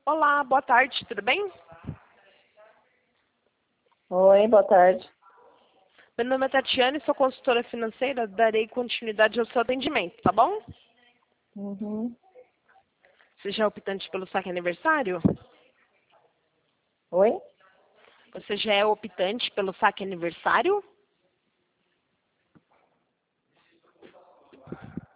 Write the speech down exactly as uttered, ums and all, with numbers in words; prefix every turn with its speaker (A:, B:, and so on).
A: Olá, boa tarde, tudo bem?
B: Oi, boa tarde.
A: Meu nome é Tatiane, sou consultora financeira, darei continuidade ao seu atendimento, tá bom?
B: Uhum.
A: Você já é optante pelo saque aniversário?
B: Oi?
A: Você já é optante pelo saque aniversário?